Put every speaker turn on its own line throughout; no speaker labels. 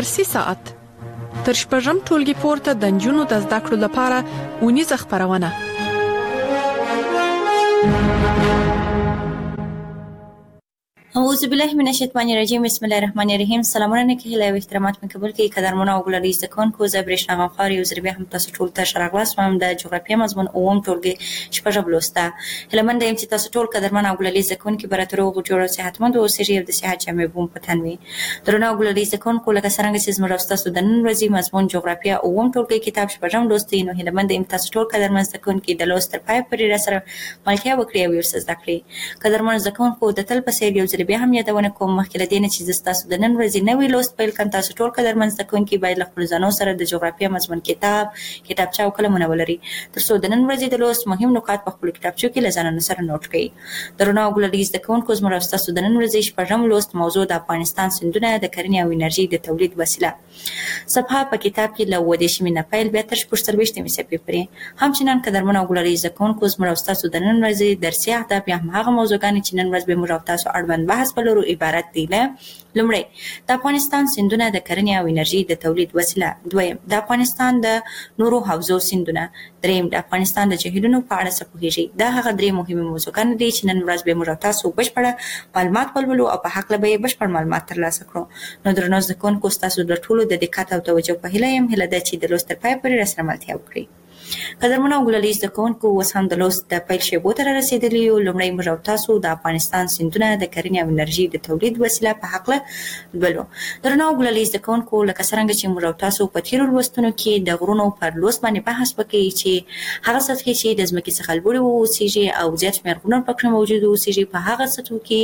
درسي ساعت تر شپږم ټولګي پورته د نجونو د زده کړو لپاره اونیزه خپرونه.
اعوذ بالله من الشیطان الرجیم. بسم الله الرحمن الرحیم. سلامونه نیکی هیله او احترامات مې قبول کړئ. قدرمنو او ګلالي زده کوونکو، زه برېښنا غمخوار یو ځل بیا هم تاسو ټول ته ښه راغلاست وم. د جغرافیې مضمون اووم ټولګي شپږم لوسته. هیله منده یم چې تاسو ټول قدرمن او ګلالي زده کوونکي به راته روغ جوړ او صحتمند اوسئ او د صحت جامې به مو په تن وي. درنو او ګلالي زده کوونکو، لکه څرنګه چې زموږ او ستاسو د نن ورځې مضمون جغرافیه اووم ټولګي کتاب شپږم لوست دی، نو هیله منده یم تاسو ټول قدرمن زده کوونکي د لوست تر پایه پورې راسره ملتیا وکړئ او ورسره زده کړئ. قدرمن زده کوونکو، د تل په څېر یو ځل بیا هم یادونه کوم مخکې له دې نه چې زه ستاسو د نن ورځې نوی لوست پیل کړم، تاسو ټول قدرمن زده کوونکي باید له خپلو ځانو سره د جغرافیې مضمون کتابچه او قلمونه ولرئ، تر څو د نن ورځې د لوست مهم نکات په خپلو کتابچو کې له ځانونو سره نوټ کړئ. درنو او ګلالي زده کوونکو، زموږ او ستاسو د نن ورځې شپږم لوست موضوع د افغانستان سیندونه د کرنې او انرژي د تولید وسیله. صفحه په کتاب کې له اووه نه پیل بیا تر 46 صفحې پورې. همچنان قدرمن او ګلالي زده کوونکو، زموږ او ستاسو د نن ورځې درسي اهداف یا هماغه موضوعګانې چې نن ورځ به موږ او تاسو اړوند بحث ولرو عبارت دي له: لومړی، د افغانستان سیندونه د کرنې او انرژي د تولید وسیله. دویم، د افغانستان د نورو حوزو سیندونه. دریم، د افغانستان د جهیلونو په اړه څه پوهیږئ. دا هغه درې مهمې موضوعګانې دي چې نن ورځ به موږ او تاسو بشپړه معلومات ولولو او په هکله به یې بشپړ معلومات ترلاسه کړو. نو درنو زده کوونکو، ستاسو د ټولو د دقت او توجه په هیله یم. هیله ده چې د لوست تر پایه پورې راسره ملتیا وکړئ. قدرمنو او ګلالي زده کوونکو، اوس هم د لوست د پیل شیبو ته رارسېدلي یو. لومړی موږ او تاسو د افغانستان سیندونه د کرنې او انرژي د تولید وسیله په هکله لولو. درنو او ګلالي زده کوونکو، لکه څرنګه چې موږ او تاسو په تېرو لوستونو کې د غرونو پر لوست باندې بحث وکړی چې هغه سطحې چې د ځمکې څخه لوړې واوسېږي او زیات شمېر غرونه پکې موجود واوسېږي، په هغه سطحو کې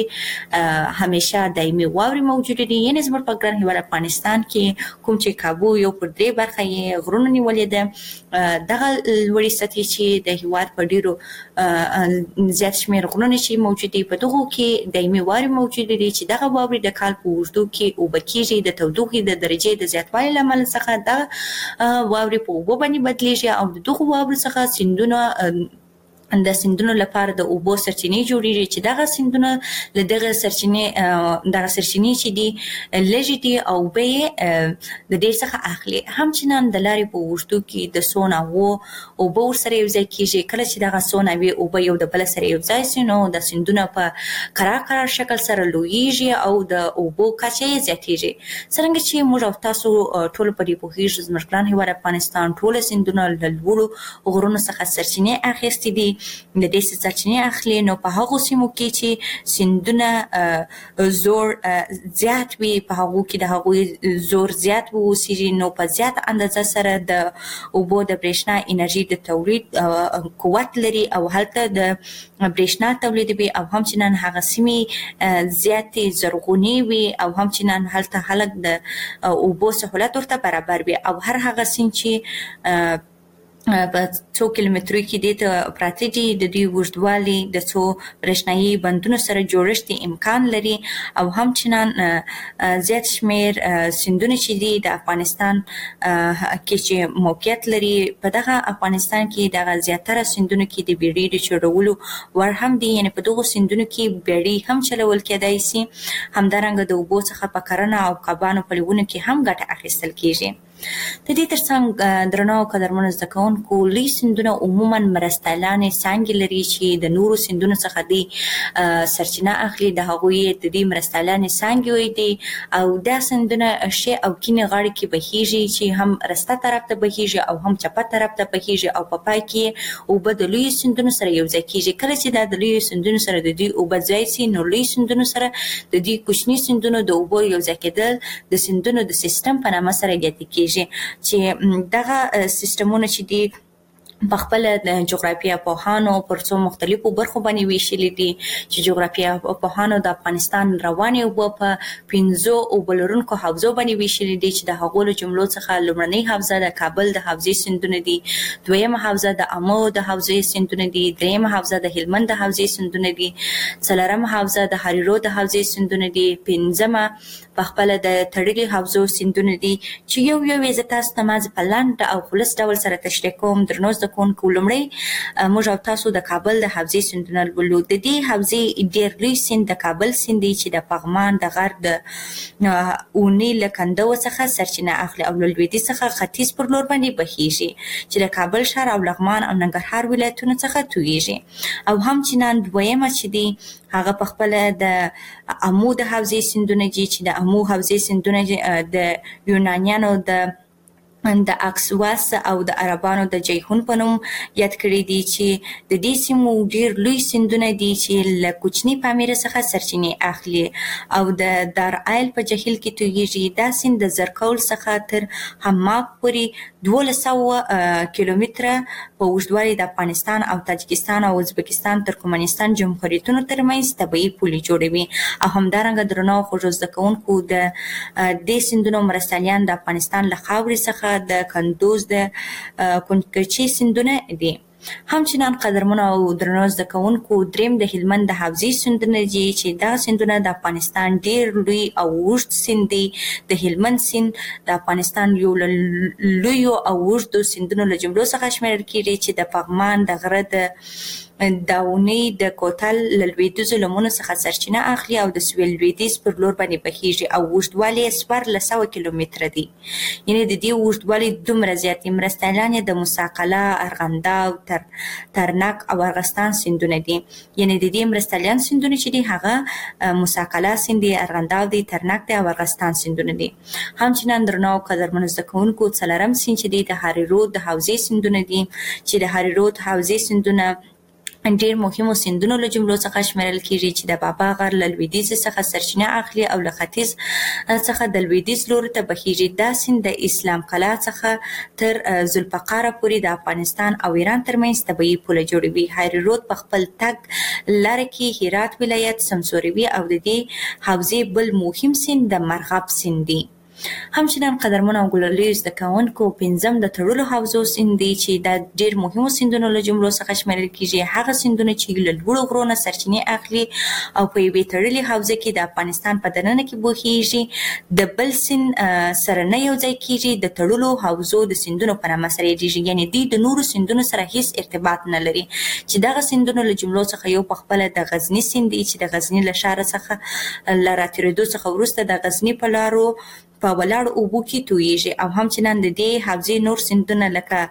همیشه دایمي واورې موجودې دي. یعنې زموږ په ګران هېواد افغانستان کې کوم چې کابو یو پر درې برخه یې غرونو نیولې ده، دغه لوړې سطحې چې د هېواد په ډېرو زیات شمېر غرونه چې موجود دي، په دغو کې دایمي واورې موجودې دي چې دغه واورې د کال په اوږدو کې اوبه کېږي. د تودوخې د درجې د زیاتوالي له امله څخه دغه واورې په اوبو باندې بدلېږي او د دغو واورو څخه د سیندونو لپاره د اوبو سرچینې جوړېږي چې دغه سیندونه له دغه سرچینې چې دي لږې دي او اوبه یې د دې څخه اخلي. همچنان د لارې په اوږدو کې د څو ناوو اوبه ورسره یوځای کېږي. کله چې دغه څو ناوې اوبه یو د بله سره یوځای سي، نو د سیندونه په قرار شکل سره لویږي او د اوبو کچه یې زیاتېږي. څرنګه چې موږ او تاسو ټول په دې پوهېږو، زموږ ګران هېواد افغانستان ټوله سیندونه له لوړو غرونو څخه سرچینې اخیستې دي. د دې سرچینې اخلي، نو په هغو سیمو کې چې سیندونه زور زیات وي، په هغو کې د هغوی زور زیات واوسېږي، نو په زیات اندازه سره د اوبو د برېښنا انرژي د تولید قوت لري او هلته د برېښنا تولیدوي او همچنان هغه سیمې زیاتې زرغونې وي او همچنان هلته خلک د اوبو سهولت ورته برابر وي او هر هغه سیند چې په څو کیلومترو کې دې ته پراته دي، د دوی اوږدوالي د څو برېښنایي بندونو سره جوړښت امکان لري او همچنان زیات شمېر سیندونه چې دي د افغانستان کې چې موقعیت لري، په دغه افغانستان کې دغه زیاتره سیندونو کې د بیړۍ د چلولو وړ هم دي. یعنې په دغو سیندونو کې بیړۍ هم چلول کېدای سي. همدارنګه د اوبو څخه په کرنه او کبانو په لیونو کې هم ګټه اخیستل کېږي. د دې ترڅنګ درنو او قدرمنو زده کوونکو، لوی سیندونه عموما مرستیالانې څانګې لري چې د نورو سیندونو څخه دوی سرچینه اخلي. د هغوی د دې مرستیالانې څانګې دي او دا سیندونه ښې او کیڼې غاړې کې بهیږي چې هم رسته طرف ته بهیږي او هم چپه طرف ته بهیږي او په پای کې اوبه د لویو سیندونو سره یوځای کېږي. کله چې دا د لویو سیندونو سره د دوی اوبه ځای سي، نو لویو سیندونو سره د دوی کوچني سیندونو د اوبو یوځای کېدل د سیندونو د سیستم په نامه سره یادې کېږي چې دغه سیستمونه چې دي په خپل د جغرافیه پوهانو پر څو مختلفو برخو باندې ویشلي دي چې جغرافیه پوهانو د افغانستان روانې اوبه په 5 اوبه لرونکو حوزو باندې ویشلي دي چې د هغو له جملو څخه لومړنۍ حوزه د کابل د حوزې سیندونه دي، دویمه حوزه د امو د حوزې سیندونه دي، دریمه حوزه د هلمند د حوزې سیندونه دي، څلورمه حوزه د هریرود د حوزې سیندونه دي، پنځمه په خپل د تړلي حوزو سیندونه دي چې یو یې زه تاسو ته مازې په لنډ او خلص ډول سره تشریح کوم. درنو زده کوونکو، لومړی موږ او تاسو د کابل د حوزې سیندونه لولو. د دې حوزې ډېر لوی سیند د کابل سیند دی چې د پغمان د غرب د اونې له کنډو څخه سرچینه اخلي او له لویدیځ څخه ختیځ پر لور باندې بهیږي چې د کابل ښار او لغمان او ننګرهار ولایتونو څخه تویږي. او همچنان دویمه چې دی هغه په خپل د امو د حوزې سیندونه دي چې د امو حوزې سیندونه د یونانیانو د اکسواس او د عربانو د جیهون په نوم یاد کړي دي چې د دې سیمو ډېر لوی سیندونه دي چې له کوچني پامیره څخه سرچینې اخلي او د دارایل په جهیل کې تویږي. دا سیند د زرکول څخه تر حماق پورې 1200 کیلومتره په اوږدوالي د افغانستان او تاجکستان او ازبکستان ترکمنستان جمهوریتونو ترمنځ طبیعي پولې جوړوي. او همدارنګه درنو خوږو زده کوونکو، د دې سیندونو مرستیالان د افغانستان له خاورې څخه د کندوز د کنکرچي سیندونه دي. همچنان قدرمنو او درنو زده کوونکو، دریم د هلمند د حوزې سیندونه دي چې دا سیندونه د افغانستان ډېر لوی او اوږد سیند دی. د هلمند سیند د افغانستان یو له لویو او اوږدو سیندونو له جملو څخه شمیرل کېږي چې د پغمان د غره د داونۍ د کوتل له لویدیځو لمنو څخه سرچینه اخلي او د سویل لویدیځ پر لور باندې بهیږي او اوږدوالی یې 1400 کیلومتره دی. یعنې د دې اوږدوالی دومره زیات دی. مرستیالان یې د موسی قلعه، ارغنداو، ترنک او ارغستان سیندونه دي. یعنې د دې مرستیالان سیندونه چې دي هغه موسی قلعه سیند دی، ارغنداو دی، ترنک دی او ارغستان سیندونه دي. همچنان درنو قدرمنو زده کوونکو، څلورم سیند چې دی د هاري رود د حوزې سیندونه دي چې د هاري رود حوزې سیندونه ډېر مهمو سیندونو له جملو څخه شمیرل کېږي چې د بابا غر له لویدیځ څخه سرچینه اخلي او له ختیځ څخه د لویدیځ لوري ته بهیږي. دا سیند د اسلام قلعه څخه تر ذوالفقاره پورې د افغانستان او ایران ترمنځ طبیعي پوله جوړوي. هاري رود په خپل تګ لاره کې هرات ولایت سمسوروي او د دې حوزې بل مهم سیند د مرغاب سیند دی. همچنان قدرمنو او ګلاليو زده کوونکو، پنځم د تړلو حوزو سیند دی چې دا ډېر مهمو سیندونو له جملو څخه شمیرل کېږي. هغه سیندونه چې له لوړو غرو نه سرچینې اخلي او په یوې تړلې حوزه کې د افغانستان په دننه کې بهیږي، د بل سیند سره نه یوځای کېږي، د تړلو حوزو د سیندونو په نامه سره یادېږي. یعنې دوی د نورو سیندونو سره هیڅ ارتباط نه لري. چې دغه سیندونو له جملو څخه یو په خپله د غزني سیند دی چې د غزني له ښاره څخه له راتېرېدو څخه وروسته د غزني په لارو په ولاړو اوبو کې تویږي. او همچنان د دې حوزې نور سیندونه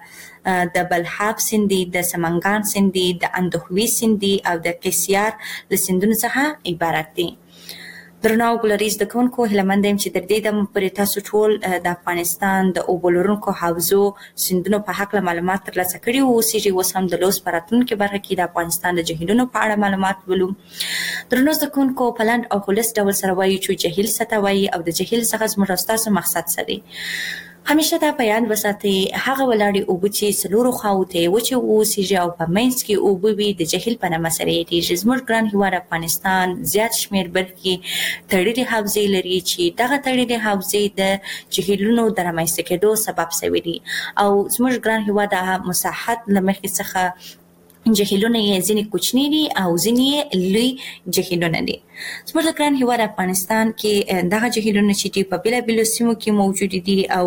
لکه د بلحاب سیند دی، د سمنګان سیند دی، د اندخوي سیند دی او د قیصیار له سیندونو څخه عبارت دی. درنو ګلالي زده کوونکو، هیله یم چې تر دې دمه پورې تاسو ټول د افغانستان د اوبو لرونکو حوزو سیندونو په هکله معلومات ترلاسه کړي اوسیږي. اوس هم د لوست په راتلونکې برخه کې د افغانستان د جهیلونو په اړه معلومات ولولو. درنو زده کوونکو، په لنډ او خلص ډول سره وایو چې جهیل څه ته وایي او د جهیل څخه زموږ او ستاسو مقصد څه دی. همیشه دا په یاد وساتئ، هغه ولاړې اوبه چې څلورو خواوو ته یې وچې واوسیږي او په منځ کې اوبه وي د جهیل په نامه سره یادېږي. زموږ ګران هېواد افغانستان زیات شمېر برخې تړلې حوزې لري چې دغه تړلې حوزې د جهیلونو د رامنځته کېدو سبب شوي دي او زموږ ګران هېواد د مساحت له مخې څخه جهیلونه یې ځینې کوچني دي او ځینې یې لوی جهیلونه دي. زموږ د ګران هېواد افغانستان کې دغه جهیلونه چې دي په بېلابېلو سیمو کې موجود دي او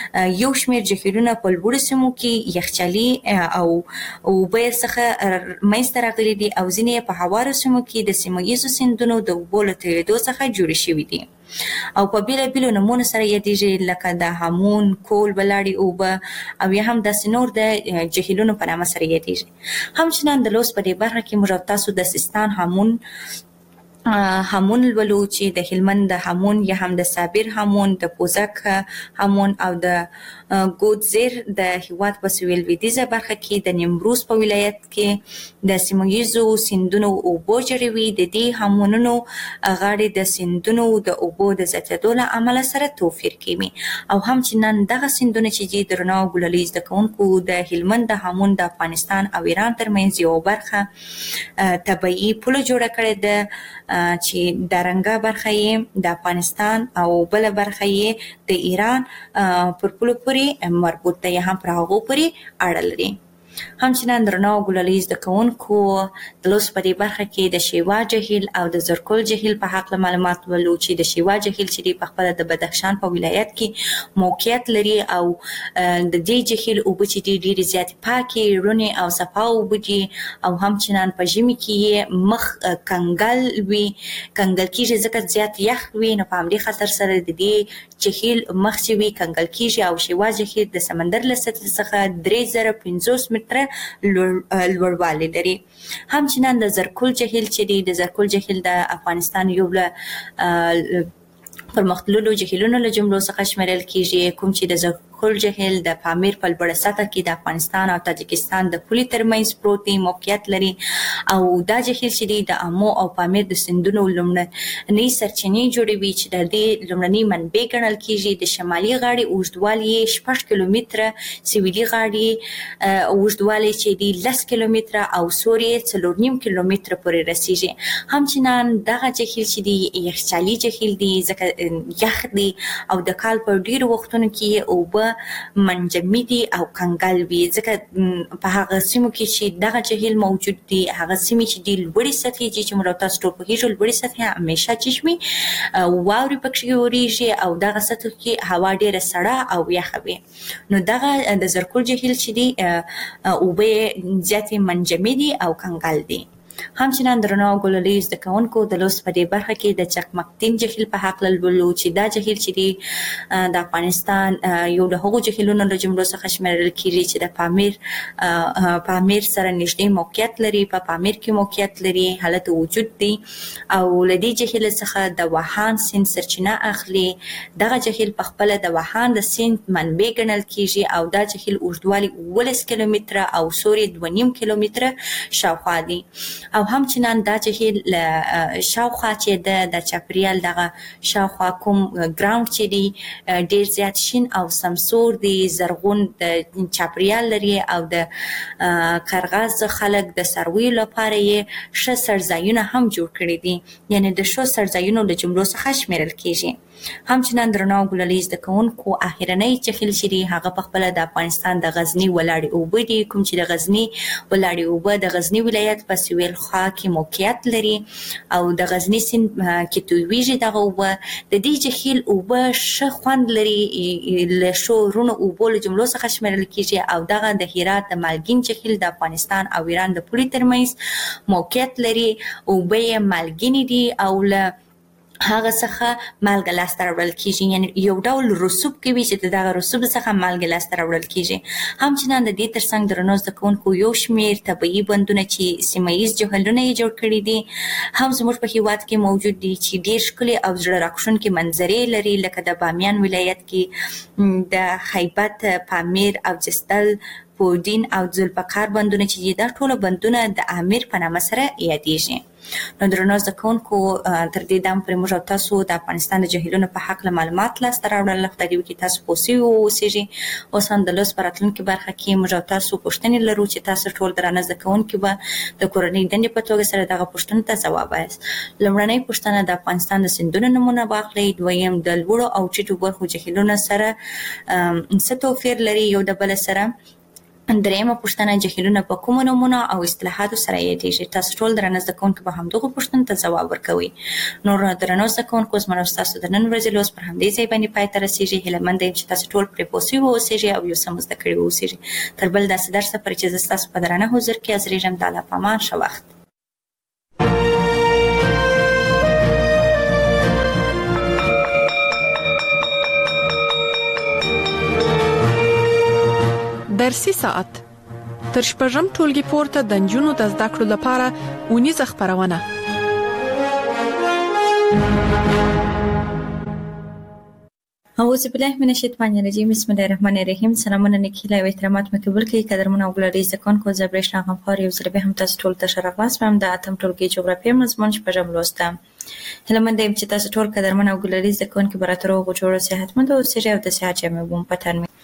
یو شمېر جهیلونه په لوړو سیمو کې یخچالي او اوبه یې څخه منځته راغلي دي او ځینې یې په هوارو سیمو کې د سیمه ییزو سیندونو د اوبو له تویېدو څخه جوړې شوي دي او په بېلابېلو نومونو سره یادېږي، لکه د هامون، کول ولاړې اوبه او یا هم داسې نور د جهیلونو په نامه سره یادېږي. همچنان د لوست په دې برخه کې موږ او تاسو د سیستان هامون لولو چې د هلمند د هامون یا هم د صابر هامون، د پوزک هامون او د ګودزیر د هېواد په سویل لویدیځه برخه کې د نیمروز په ولایت کې د سیمه ییزو سیندونو اوبو جوړوي. د دې هامونونو غاړې د سیندونو د اوبو د زیاتېدو له امله سره توپیر کوي او همچنان دغه سیندونه چې دي درنو ګلالي زده کوونکو، د هلمند د هامون د افغانستان او ایران ترمنځ یوه برخه طبیعي پوله جوړه کړې ده چې دارنګه برخه یې د افغانستان او بله برخه یې د ایران پر پولو پورې مربوط ده یا هم پر هغو پورې اړه لري. همچنان درنو او ګلالي زده کوونکو د لوست په دې برخه کې د شیوا جهیل او د زرکل جهیل په حق معلومات ولو چې د شیوا جهیل چې په خپل د بدخشان په ولایت کې موقعیت لري او د دې جهیل اوبه چې ډېرې زیاتې پاکې رونې او صفا اوبه دي او همچنان په ژمي کې مخ کنګل وي کنګل کېږي ځکه زیات یخ وي نو په همدې خاطر سره د دې جهیل مخ چې وي کنګل کېږي او شیوا جهیل د سمندر له سطحې څخه 3050 متره لوړوالی لري. همچنان د زرکل جهیل چې دی د زرکل جهیل د افغانستان یو له پرمختللو جهیلونو له جملو څخه شمیرل کېږي کوم چې د زرکل جهیل د پامیر په لوړه سطحه کې د افغانستان او تاجکستان د پولې ترمنځ پروت دی موقعیت لري او دا جهیل چې دی د امو او پامیر د سیندونو لومړنۍ سرچینې جوړوي چې د دې لومړنۍ منبع ګڼل کېږي. د شمالي غاړې اوږدوالی 6 کیلومتره، سویلي غاړې اوږدوالی چې دی 10 کیلومتره او سوري 4.5 کیلومتره پورې رسیږي. همچنان دغه جهیل چې دی یخچالي جهیل دی ځکه یخ دی او د کال په ډیرو وختونو کې اوبه منجمدي او کنګل وي ځکه په هغه سیمو کې چې دغه جهیل موجود دی هغه سیمې چې دی لوړې سطحې دي چې موږ تاسو ټول پوهیږو لوړې سطحې همیشه چشمي واورې پکې اورېږي او دغه سطحو کې هوا ډیره سړه او یخه وي. نو دغه د زرکل جهیل چې دی اوبه زیاتې منجمدي او کنګل دي. همچنان درنو او ګلالي زده کوونکو د لوست په دې برخه کې د چکمکتین جهیل په حق لولو چې دا جهیل چې دی د افغانستان یو له هغو جهیلونو له جملو څخه شمیرل کېږي چې د پامیر سره نږدې موقعیت لري په پامیر کې موقعیت لري حالت وجود دی او له دې جهیل څخه د وهان سیند سرچینه اخلي. دغه جهیل په خپل د وهان د سیند منبع ګڼل کېږي او دا جهیل اوږدوالی 19 کیلومتره او سوري 2.5 کیلومتره شاوخوا دی او همچنان دا جهیل شاوخوا چې د چاپریال دغه شاوخوا کوم ګراوند چې دی ډیر زیات شین او سمسور دی زرغون د چاپریال لري او د قرغاز خلک د سروي لپاره یې ښه سرځایونه هم جوړ کړي دي یعنی د ښو سرځایونو له جملو څخه شمیرل کېږي. همچنان درنو ګلالي زده کوونکو اخرنۍ جهیل چې دی هغه په خپل د افغانستان د غزني ولاړې اوبه دي کوم چې د غزني ولاړې اوبه د غزني ولایت په سویل خوا کې موقعیت لري او د غزني سیند کې تویږي دغه اوبه. د دې جهیل اوبه ښه خوند لري له ښو رونو اوبو له جملو څخه شمیرل کېږي او دغه د هرات د مالګین جهیل د افغانستان او ایران د پولې ترمنځ موقعیت لري. اوبه یې مالګینې دي او له هغه څخه مالګه لاسته راوړل کېږي یعنی یو ډول رسوب کوي چې دغه رسوب څخه مالګه لاسته راوړل کېږي. همچنان د دې ترڅنګ درنو زده کوونکو یو شمېر طبیعي بندونه چې سیمه ییز جهیلونه یې جوړ کړي دي هم زموږ په هېواد کې موجود دي چې ډېر ښکلي او زړه راښکونکي منظرې لري لکه د بامیان ولایت کې د خیبت، پامیر او جستل، پودین او ذوالفقار بندونه چې دا ټول بندونه د امیر په نامه سره یادېږي. نو درنو زده کوونکو تر دې دم پورې موږ او تاسو د افغانستان د جهیلونو په حق معلومات لاسته راوړل. خدای دې وکړي تاسو پوه سوي واوسېږئ. اوس هم د لوست په راتلونکي برخه کې موږ او تاسو پوښتنې لرو چې تاسو ټول درانه زده کوونکي به د کورنۍ دندې په توګه سره دغه پوښتنو ته ځواب وایاست. لومړنۍ پوښتنه د افغانستان د سیندونو نومونه واخلئ. دویم د لوړو او ټیټو برخو جهیلونو سره څه توپیر لري یو د بل سره. دریمه پوښتنه جهیلونه په کومو نومونو او اصطلاحاتو سره یادېږي. تاسو ټول درنه زده کوونکي به همدغو پوښتنو ته ځواب ورکوئ. نور درنو زده کوونکو زما او ستاسو د نن ورځې لوست پر همدې ځای باندې پای ته رسېږي. هیله مند یم چې تاسو ټول پرې پوه سوي واوسېږئ او یو څه مو زده کړي واوسېږئ. تر بل داسې درسه پورې چې زه ستاسو په درانه حضور کې حاضرېږم د الله په امان. ښه وخت.
درسي ساعت تر شپږم ټولګي پورته د نجونو د زده کړو لپاره اونیزه خپرونه.
اعوذ بالله من الشیطان الرجیم. بسم الله الرحمن الرحیم. سلامونه نیکي او احترامات مې قبول کړئ. قدرمن او ګلالي زده کوونکو زه برېښنا غمخوار یو ځل بیا هم تاسو ټول ته ښه راغلاست وایم د اتم ټولګي جغرافیه مضمون شپږم لوست ته. هیله مند یم چې تاسو ټول قدرمن او ګلالي زده کوونکي به راته روغ او جوړ او صحتمند اوسئ او د صحت جامې مو په تن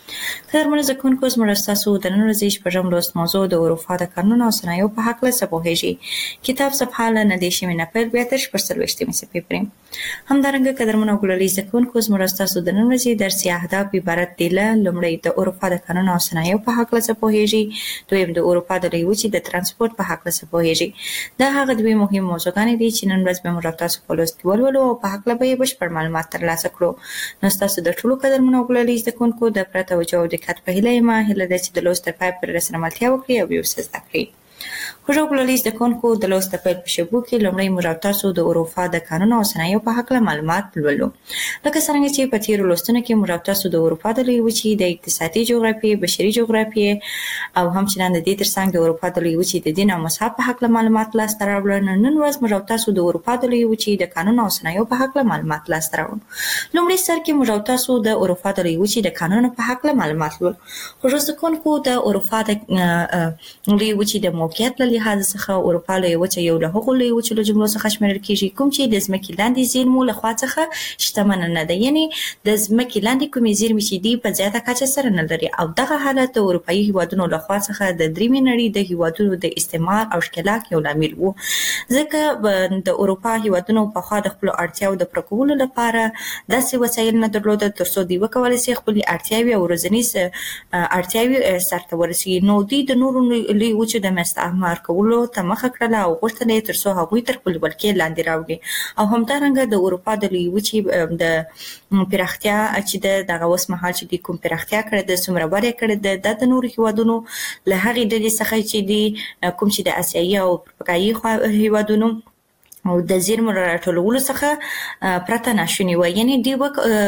قدرمنو زده کوونکو زموږ ستاسو د نن ورځې شپږم لوست موضوع د اروپا د قانون او صنایعو په هکله څه پوهیږئ. کتاب صفحه له 9 نه پیل بیا تر 40 صفحې پورې. همدارنګه قدرمنو او ګلالي زده کوونکو زموږ ستاسو د نن ورځې درسي اهداف عبارت دي له لومړی د اروپا د قانون او صنایعو په هکله څه پوهیږئ، دویم د اروپا د لویې وچې د ترانسپورت په هکله څه پوهیږئ. دا هغه دوه مهم موضوعګانې دي چې نن ورځ به موږ تاسو په لوست کې ولولو او په هکله به یې بشپړ معلومات ترلاسه کړو. نو ستاسو د ټولو قدرمنو او ګلالي زده کوونکو د پوره توجه او دقت په هیله یم ده چې د لوست تر پای پورې راسره ملتیا وکړي او یو څه زده کړي. خوږو ګلالي زده کوونکو د لوست د پیل په شیبو کې لومړی موږ تاسو د اروپا د قانون او صنایعو په هکله معلومات لولو. لکه څنګه چې په تیرو لوستونو کې موږ تاسو د اروپا د لویې وچې د اقتصادي جغرافیې، بشري جغرافیې او همچنان د دې ترڅنګ د اروپا د لویې وچې د دین او مذهب په هکله معلومات لاسته راوړل. نن ورځ موږ تاسو د اروپا د لویې وچې د قانون او صنایعو په هکله معلومات لاسته راوړو. لومړی سر کې موږ تاسو د اروپا د لویې وچې د قانون په هکله معلومات لولو. خوږو زده کوونکو د اروپا د لویې وچې د موقعیت له لحاظ څخه اروپا لویه وچه یو له هغو لویو وچو له جملو څخه شمیرل کیږي کوم چې د ځمکې لاندې زیرمو له خوا څخه شتمنه نه ده، یعنی د ځمکې لاندې کومې زیرمې چې دي په زیاته کچه سره نه لري، او دغه حالت د اروپایي هیوادونو له خوا څخه د دریمې نړۍ د هیوادونو د استعمار او ښکېلاک یو لامل و، ځکه د اروپا هیوادونو پخوا د خپلو اړتیاوو د پوره کولو لپاره داسې وسایل نه درلودل ترڅو دوی وکولی شي خپلې اړتیاوې او ورځنیز اړتیاوې سرته ورسوي. نو دوی د نورو لویو وچو د مستعمر کولو ته مخه کړله او غوښتل یې ترڅو هغوی تر خپلې ولکې لاندې راوړي. او همدارنګه د اروپا د لویې وچې د پراختیا چې دغه اوس مهال چې دوی کوم پراختیا کړې ده، څومره وده یې کړې ده، دا د نورو هیوادونو له هغې ډلې څخه چې دي کوم چې د اسیایي او افریقایي هیوادونو او د زیرمو راټولولو څخه پرته ناشونې وه، یعنې دوی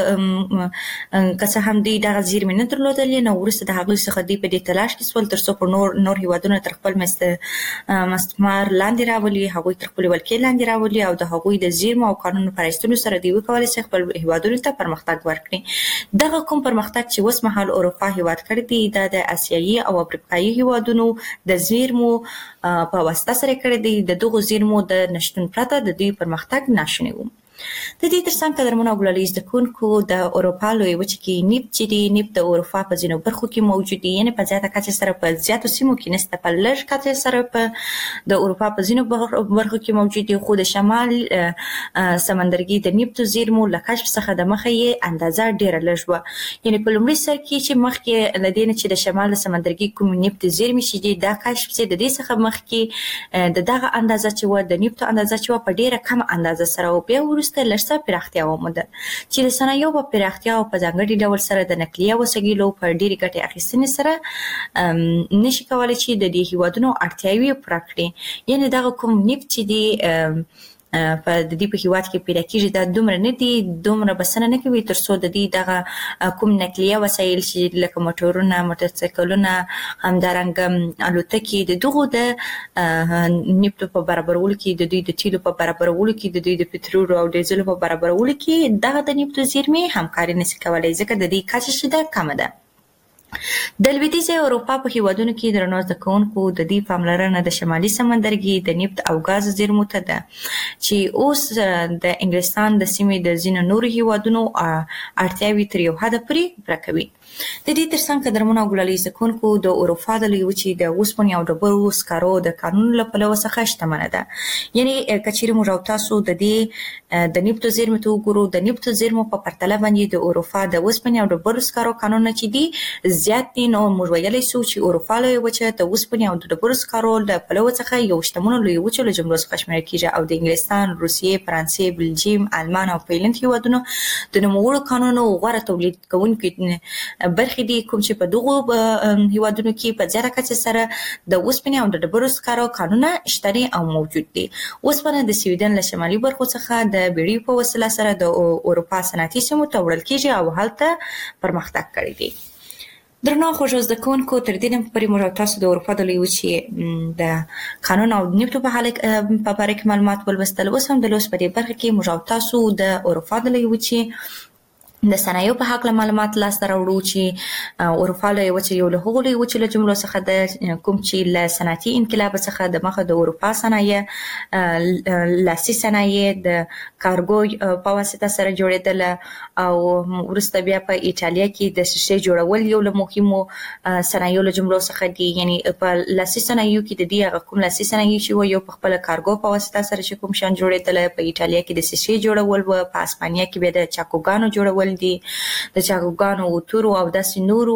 که څه هم دوی دغه زیرمې نه درلودلې، نو وروسته د هغوی څخه دوی په دې تلاش کې سول ترڅو په نور هیوادونه تر خپل مستعمر لاندې راولي، هغوی تر خپلې ولکې لاندې راولي او د هغوی د زیرمو او کانونو په رایستلو سره دوی وکولی شي خپل هیوادونو ته پرمختګ ورکړي. دغه کوم پرمختګ چې اوس مهال اروپا هیواد کړی دی دا د اسیایي او افریقایي هیوادونو د زیرمو په واسطه سره کړی دی. د دغو زیرمو د نشتون پرته د دوی پرمختګ ناشونی و. د دې ترڅنګ قدرمنو او ګلالي زده کوونکو د اروپا لویې وچې کې نفت چې دی، نفت د اروپا په ځینو برخو کې موجود دی، یعنې په زیاته کچه سره په زیاتو سیمو کې نشته، په لږ کچه سره په د اروپا په ځینو برخو کې موجود دی، خو د شمال سمندرګي د نفتو زیرمو له کشف څخه د مخه یې اندازه ډېره لږ وه. یعنې په لومړي سر کې چې مخکې له دې نه چې د شمال سمندرګي کوم نفت زیرمې چې دي دا کشف شي، د دې څخه مخکې د دغه اندازه چې وه د نفتو اندازه چې وه په ډېره کمه اندازه سره و. بیا وروسته لږ څه پراختیا وموندل چې د صنایعو په پراختیا او په ځانګړي ډول سره د نقلیه وسایلو په ډېرې ګټې اخیستنې سره نشي کولی چې د دې هیوادونو اړتیاوې پوره کړي. یعنې دغه کوم نفت چې دی په د دې په هیواد کې پیدا کېږي دا دومره نه دي، دومره بسنه نه کوي ترڅو د دې دغه کوم نقلیه وسایل چې لکه موټرونه، موټرسایکلونه، همدارنګه الوتکې د دغو د نفتو په برابرولو کې، د دوی د تیلو په برابرولو کې، د دوی د پټرولو او ډیزلو په برابرولو کې دغه د نفتو زیرمې همکاري نشي کولی ځکه د دې کچه چې ده کمه ده. د لویدیځې اروپا په هیوادونو کې درنو زده کوونکو د دې پاملرنه د شمالي سمندرګي د نفت او ګاز زیرمو ته ده چې اوس د انګلستان د سیمې د ځینو نورو هیوادونو اړتیاوې تر یو حده پورې پوره کوي. د دې ترڅنګ قدرمنو او ګلالي زده کوونکو د اروپا د لویې وچې د اوسپنې او ډبرو سکرو د کانونو له پلوه څخه شتمنه ده. یعنې که چیرې موږ او تاسو د دې د نفتو زیرمو ته وګورو، د نفتو زیرمو په پرتله باندې د اروپا د اوسپنې او ډبرو سکرو کانونه چې دي زیات دي، نو موږ ویلی شو چې اروپا لویه وچه د اوسپنې او د ډبرو سکرو له پلوه څخه یو شتمنو لویو وچو له جملو څخه شمیرل کېږي او د انګلستان، روسیې، فرانسې، بلجیم، آلمان او فنلنډ هیوادونو د نوموړو کانونو غوره تولید کوونکي برخې دي کوم چې په دغو هیوادونو کې په زیاته کچه سره د اوسپنې او د ډبرو سکرو کانونه شته دي او موجود دي. اوسپنه د سویډن له شمالي برخو څخه د بیړیو په وسیله سره د اروپا صنعتي سیمو ته وړل کېږي او هلته پرمختګ کړی دی. درنو خوږو زده کوونکو تر دې نه پورې موږ تاسو د اروپا د لویې وچې د قانون او نفتو په باره کې معلومات ولوستل. اوس هم د لوست په دې برخه کې موږ تاسو د اروپا د لویې وچې د صنایعو په هکله معلومات لاسته راوړو چې اروپا لویه وچه یو له هغو لویو وچو له جملو څخه ده کوم چې له صنعتي انقلاب څخه د مخه د اروپا صنایع لاسي صنایع د کارګو په واسطه سره جوړېدله او وروسته بیا په ایټالیا کې د شیشې جوړول یو له مهمو صنایعو له جملو څخه دي. یعنی په لاسي صنایعو کې د دې هغه کوم لاسي صنایع چې و یو په خپله کارګو په واسطه سره چې کوم شیان جوړېدله، په ایټالیا کې د شیشې جوړول و، په اسپانیا کې بیا د چاکوګانو جوړول دي، د چاکوګانو اوتورو او داسې نورو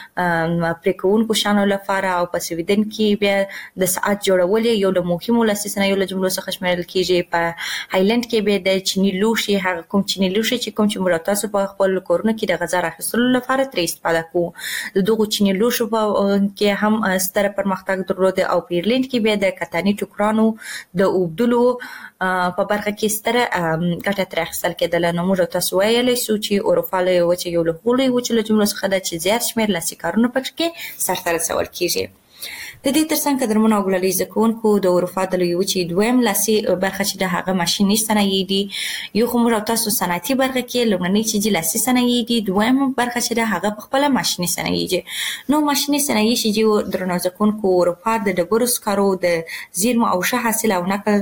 پرې کوونکو شیانو لپاره، او په سویډن کې بیا د ساعت جوړول یو له مهمو لاسي صنایعو له جملو څخه شمیرل کېږي. په هایلند کې بیا د چیني لوښي، هغه کوم چیني لوښي چې کوم چې موږ تاسو په خپل کورونو کې د غذا راخیستلو لپاره ترې استفاده کوو، د دغو چیني لوښو په کې هم ستره پرمختګ درلود. او په ایرلند کې بیا د کتاني ټوکرانو د اوبدلو په برخه کې ستره ګټه ترې اخیستل کېدله. نو موږ تاسو ویلی سو چې اروپا لویه وچه یو له هغو لویو وچو له جملو څخه ده چې زیات شمېر لاسي کارونه پکې سرته رسول کېږي. د دې ترڅنګ قدرمنو او ګلالي زده کوونکو د اروپا د لویې وچې دویم لاسي برخه چې د هغه ماشیني صنایع دي. یو خو موږ تاسو صنعتي برخه کې لومړنۍ چې دي لاسي صنایع دي، دویم برخه چې د هغه په خپله ماشیني صنایع دي. نو ماشیني صنایع چې دي درنو زده کوونکو اروپا د ډبرو سکرو د زیرمو او ښه حاصل او نقل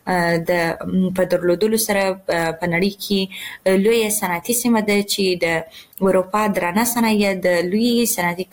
د په درلودلو سره په نړۍ کې لویه صنعتي سیمه ده چې د اروپا درانه صنایع د لویې صنعتي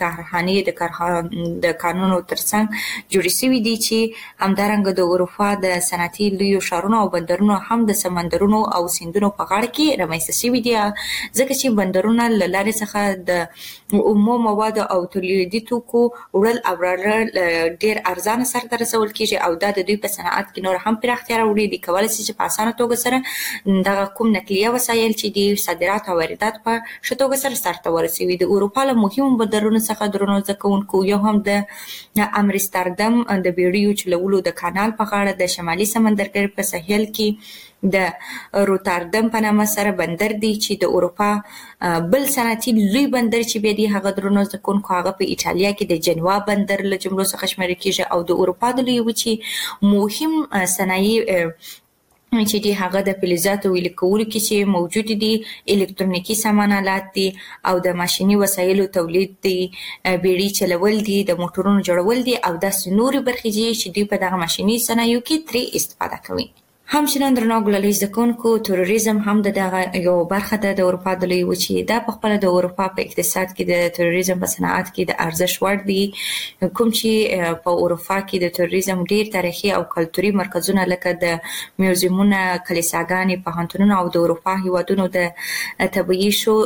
کارخانې د کانونو ترڅنګ جوړې شوي دي، چې همدارنګه د اروپا د صنعتي لویو ښارونو او بندرونو هم د سمندرونو او سیندونو په غاړه کې رامنځته شوي دي، ځکه چې بندرونه له لارې څخه د اومو موادو او تولیدي توکو وړل او راوړل ډېر ارزانه سرته رسول کېږي، او دا د دوی په صنعت کې نور هم پراختیا راوړي. دوی کولی شي چې په اسانه توګه سره دغه کوم نقلیه وسایل چې دي صادرات او واردات په ښه توګه سرته ورسوي. د اروپا له مهمو بندرونو څخه درنو زده کوونکو یو هم د امستردام د بیړیو چلولو د کانال په غاړه د شمالي سمندرګي په ساحل کې د روتردام په نامه سره بندر دی، چې د اروپا بل صنعتي لوی بندر چې بیا دی هغه درنو زده کوونکو هغه په ایټالیا کې د جنوا بندر له جملو څخه شمیرل کېږي. او د اروپا د لویې وچې مهم صنایع چې دي هغه د فلزاتو ویلې کولو کې چې موجود دي، الکترونیکي سامان آلات دي، او د ماشیني وسایلو تولید دي، بیړۍ چلول دي، د موټرونو جوړول دي، او داسې نورې برخې دي چې دوی په دغه ماشیني صنایعو کې ترې استفاده کوي. همچنان درنو ګلالي زده کوونکو تروریزم هم د دغه یو برخه ده د اروپا د لویې وچې. دا په خپله د اروپا په اقتصاد کې د تروریزم په صنعت کې د ارزښت وړ دي، کوم چې په اروپا کې د تروریزم ډېر تاریخي او کلتوري مرکزونه لکه د میوزیمونه، کلیساګانې، پوهنتونونه او د اروپا هیوادونو د طبیعي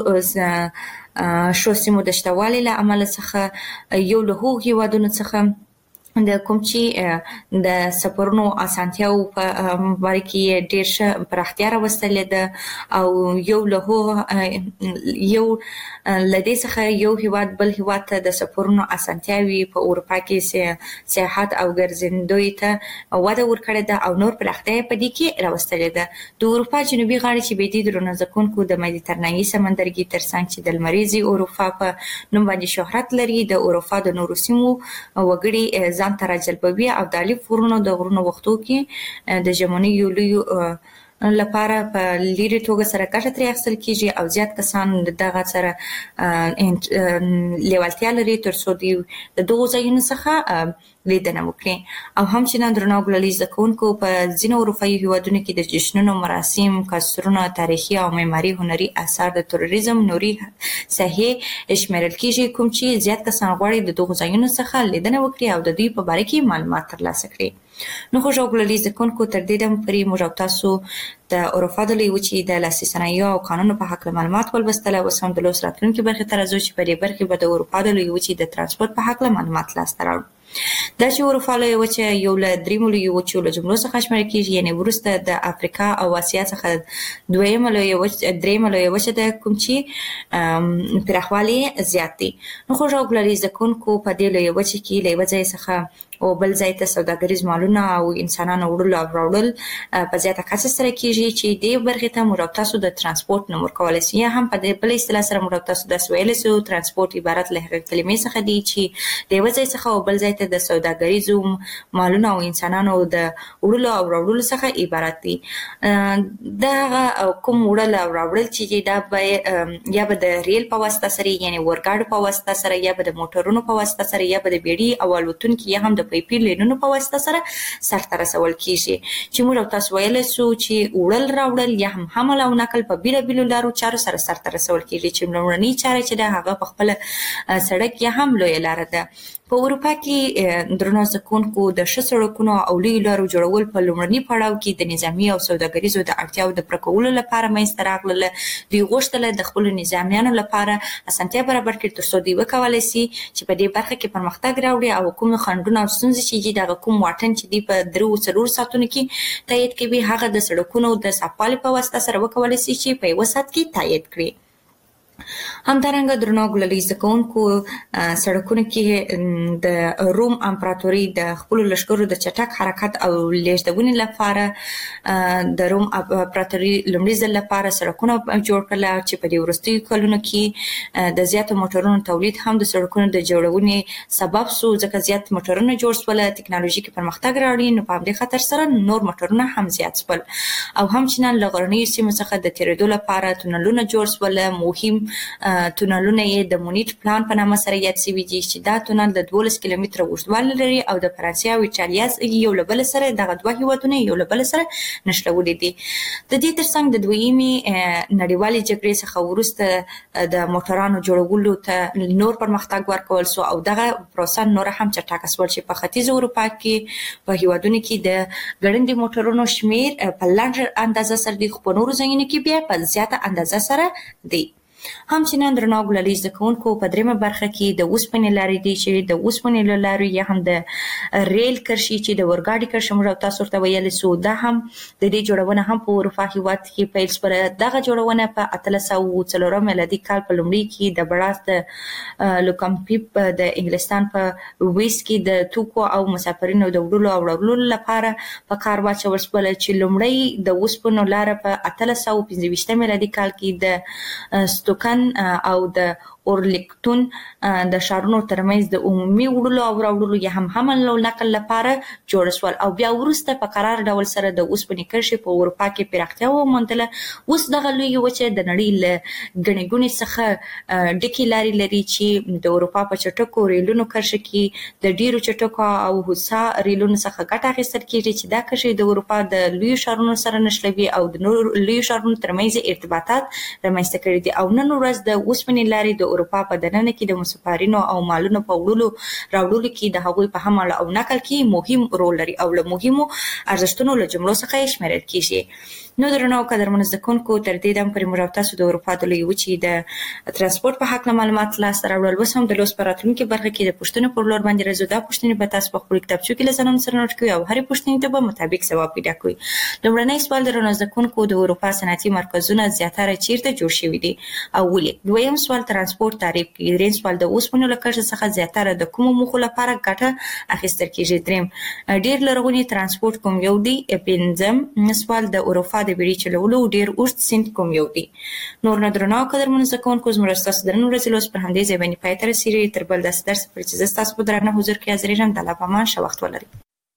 شو سیمو د شتوالي له امله څخه یو له هغو هیوادونو څخه د کوم چې د سفرونو اسانتیاو په باره کې ډېر ښه پراختیا راوستلې ده، او یو له دې څخه یو هیواد بل هیواد ته د سفرونو اسانتیاوې په اروپا کې سیاحت او ګرځندوی ته وده ورکړې ده، او نور پراختیا په دې کې راوستلې ده. د اروپا جنوبي غاړې چې بیا دي درنو زده کوونکو د مدیترانهي سمندرګي ترڅنګ چې د لمریزې اروپا په نوم باندې شهرت لري، د اروپا د نورو سیمو وګړي ځان ته راجلبوي، او د الف غرونو د غرونو وختو کې د ژمنۍ یو لوی لپاره په لیرې توګه سره ګټه ترې اخیستل کېږي، او زیات کسان دغه سره لیوالتیا لري تر څو دوی د دغو ځایونو څخه لیدنه وکړي. او همچنان درنو ګلالي زده کوونکو په ځینو اروپایي هیوادونو کې د جشنونو، مراسم، کلتورونه، تاریخي او معماري هنري اثار د تروریزم نوري ساحې شمیرل کېږي، کوم چې زیات کسان غواړي د دغو ځایونو څخه لیدنه وکړي او د دوی په باره کې معلومات ترلاسه کړي. نو خوږو ګلالي زده کوونکو تر دې دمه پورې موږ او تاسو د اروپا د لویې وچې د لاسي صنایعو او کانونو په هکله معلومات ولوستل، اوس هم د لوست راتلونکې برخې ته راځو چې په دې برخې به د اروپا د لویې وچې د ترانسپورت په هکله معلومات لاسته راوړو. دا چې اروپا لویه وچه یو له دریمو لویو وچو له جملو څخه شمیرل کېږي، یعنې وروسته د افریقا او اسیا څخه درېیمه لویه وچه ده، کوم چې پراخوالی زیات دی. نو خوږو ګلالي زده کوونکو په دې لویه وچه کې له یوه ځای څخه او بل ځای ته سوداګریز مالونه او انسانانو وړل او راوړل په زیاته کچه سره کیږي چې د برخې ته موږ تاسو د ترانسپورت نمبر کولای شي یا هم په دې بل اصطلاح سره موږ تاسو د سویل سو ترانسپورت عبارت له هغه کلمې څخه دی چې د وځي څخه او بل ځای ته د سوداګریزو مالونه او انسانانو د وړل او راوړل څخه عبارت دي. دا کوم وړل او راوړل چې دا به یا به د ریل په واسطه سره یعنی ورګاډ په واسطه سره یا به د موټرونو په واسطه سره یا به د بیړۍ او الوتونکو یا هم د پیپي لینونو په واسطه سره سرته رسول کیږي چې موږ تاسو ویل سو چې وړل راوړل یا هم حمل او نقل په بیلابیلو لارو چارو سره سرته رسول کیږي چې لومړنی چاره چې د هغه په خپل سړک یا هم لوی لار ده. په اروپا کې درنو ځکونکو د ښه سړکونو او لوی لارو جوړول په لومړني پړاو کې د نظامی او سوداګریزو د اړتیاو د پرکولو لپاره منځته راغلل. دوی غوښتل د خپل نظامیانو لپاره اسانتیا برابر کړي ترڅو دوی وکولای شي چې په دې برخه کې پرمختګ راوړي او کوم خنډونه او ستونزې چې د کوم واټن چې دی په 3 ساعتونو کې تایید کوي هغه د سړکونو د صفالي په واسطه سره وکولای شي چې په 1 ساعت کې تایید کړي. همدارنګه درنو ګللي زکونکو سړکونو کې د روم امپراتوري د خپل لشکرو د چټک حرکت او لیږدونې لپاره د روم امپراتوري لومړي ځل لپاره سړکونه جوړ کړل چې په دې وروستیو کلونو کې د زیاتو موټرونو تولید هم د سړکونو د جوړونې سبب شو ځکه زیات موټرونه جوړ شول ټکنالوژیکي پرمختګ راوړي نو په دې خاطر سره نور موټرونه هم زیات شول او هم چې له غرنیو سیمو څخه د تیرېدو لپاره تونلونه جوړ شول. مهم تونلونه یې د مونیټ پلان په نامه سره یاد شوی دي چې دا تونل د 12 کیلومتره اوږدوالی لري او د فرانسې او ایټالیا یو له بل سره دغه دوه هیوادونه یو له بل سره نښلولي دي. د دې ترڅنګ د دویمې نړیوالې جګړې څخه وروسته د موټرانو جوړولو ته نور پرمختګ ورکول شو او دغه پروسه نور هم چټکه شول چې په ختیځ اروپا کې په هیوادونو کې د ګړندي موټرونو شمیر په لنډه اندازه سره د خپلورو ځایونو کې بیا په زیاته اندازه سره دی. همچنان درنو ګللي زکونکو په دریمه برخه کې د اوسپنې لارې دي چې د اوسپنې لارې یا هم د ریل کرښې چې د ورګاډي کرښه موږ تاسو ته ویل سو دا هم د دې جوړونه هم په اروپا هیواد کې پیل شوه. دغه جوړونه په 1804 میلادي کال په لومړي کې د براست لوکمپیپ د انګلستان په ویس کې د توکو او مسافرینو د وړلو او راوړلو لپاره په کار واچول شول چې لومړی د اوسپنو لار په 1825 میلادي کال کې د ستوکن او د اورلیکتون د شارونو ترمنځ د عمومي وړلو او راوړلو یا هم حمل او نقل لپاره جوړ شول او بیا وروسته په قرار ډول سره د اوسپنې کرښې په اروپا کې پراختیا وموندله. اوس دغه لوی وچه د نړۍ له ګڼې ګوڼې څخه ډکې لارې لري چې د اروپا په چټکو ریلونو کرښه کې د ډیرو چټکو او هوسا ریلونو څخه ګټه اخیستل کیږي چې دا کرښې د اروپا د لوی شارونو سره نښلوي او د نور لوی شارونو ترمنځ ارتباطات رامنځته کړي دي او نن ورځ د اوسپنې لارې د اروپا په دننه کې د مسافرینو او مالونو په وړلو راوړلو کې د هغوی په حمل او نقل کې مهم رول لري او له مهمو ارزښتونو له جملو څخه یې شمیرل کیږي. نو درنو قدرمنو زکونکو تر دې دم پرې موږ تاسو د اروپا د لوی وچې د ترانسپورت په حق معلومات لاسته راوړل. وس هم د لوس پراتونکو برخه کې د پښتنو پر لور باندې راځو. دا پښتنې به تاسو په خپل کتابچو کې لزنم سره نوٹ کوئ او هرې پښتنې ته به مطابق ځواب پیدا کوئ. لومړنی سوال درنو زکونکو د اروپا صنعتي مرکزونه زیاتره چیرته جوړ شوي دي او ولې؟ دویم سوال ترانسپورت تعریف کړئ. دریم سوال د اوسپنې له کرښې څخه زیاتره د کومو موخو لپاره ګټه اخیستل کیږي؟ دریم ډیر لرغونی ترانسپورت کوم یو دی؟ پنځم سوال د اروپا د بیړۍ چلولو ډیر اوږد سیند کوم یو دی؟ نور نه درنو قدرمنو زکونکو زموږ ستاسو درنو ورځې لوس پر همدې ځای باندې پای ته رسیږي. تر بل داسې درس پورې چې زه ستاسو په درانه حضور کې حاضرېږم د الله په امان ښه وخت ولرئ.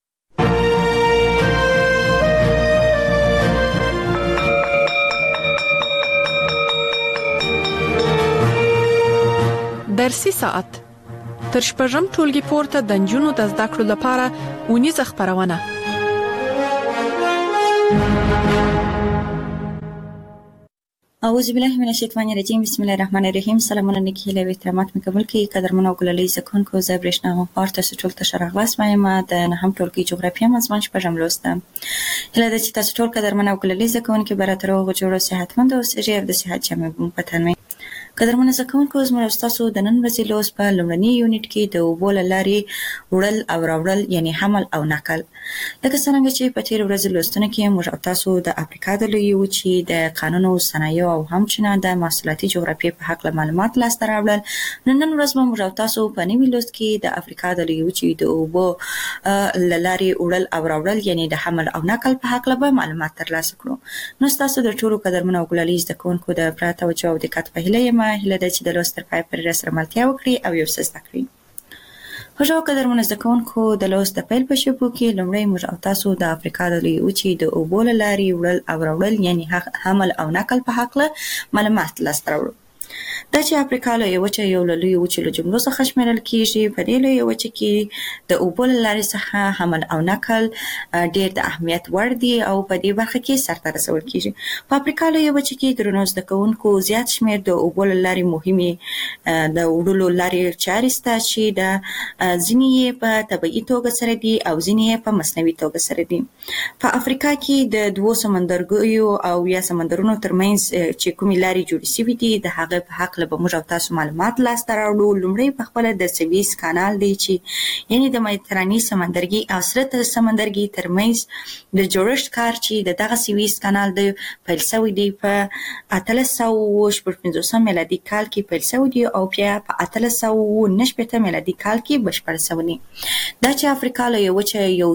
درسي ساعت تر شپږم ټولګي پورته د نجونو د زده کړو لپاره اونیزه خپرونه.
اعوذ بالله من الشیطان الرجیم بسم الله الرحمن الرحیم. سلامونه نیکی له احترامات مې قبول کړئ. قدرمنو ګللي زکونکو زه برېښنا غوښتل تاسو ټول ته شرغلاس وایم د نهم ټولګي جغرافیه مضمون شپږم لوست ده. هله د چې تاسو ټول قدرمنو ګللي زکونکو براتر او جوړو صحتمند او سجې د صحت جامع په تنوي. قدرمنو زده کوونکو، زموږ ستاسو د نن ورځې لوست په لومړني یونټ کې د اوبو له لارې وړل او راوړل یعنې حمل او نقل. لکه څرنګه چې په تېرو ورځو لوستونو کې موږ او تاسو د افریقا د لویې وچې د قانونو، صنایعو او همچنان د محصولاتي جغرافیې په هکله معلومات لاسته راوړل، نو نن ورځ به موږ او تاسو په نوي لوست کې د افریقا د لویې وچې د اوبو له لارې وړل او راوړل یعنې د حمل او نقل په هکله به معلومات ترلاسه کړو. نو ستاسو د ټولو قدرمنو او ګلالي زده کوونکو د پوره توجه او دقت په هیله یم. هیله ده چې د لوست تر پایه پورې راسره ملتیا وکړي او یو څه زده کړي. خوږو قدرمنو زده کوونکو، د لوست د پیل په شیبو کې لومړی موږ او تاسو د افریقا د لویې وچې د اوبو له لارې وړل او راوړل یعنې حمل او نقل په هکله معلومات لاسته راوړو. دا چې افریقا لویه وچه یو له لویو وچو له جملو څخه شمیرل کیږي، په دې لویه وچه کې د اوبو له لارې څخه حمل او نقل ډېر د اهمیت وړ دي او په دې برخه کې سرته رسول کیږي. په افریقا لویه وچه کې درنو زده کوونکو زیات شمیر د اوبو له لارې مهمې د وړلو لارې چارې شته چې د ځینې یې په طبیعي توګه سره دي او ځینې یې په مصنوعي توګه سره دي. په افریقا کې د دوو سمندرګیو او یا سمندرونو ترمنځ چې کومې لارې جوړې شوي دي د هغه په هکله به موږ او تاسو معلومات لاسته راوړو. لومړی په خپله د سویس کانال دی چې یعنې د مدیترانې سمندرګي او سره سمندرګي ترمنځ د جوړښت کار چې د دغه سویس کانال دی پیل شوی دی په 1850 میلادي کال کې پیل شوی دی او بیا په 1869 میلادي کال کې بشپړ شوی دی. دا چې افریقا لویه وچه یو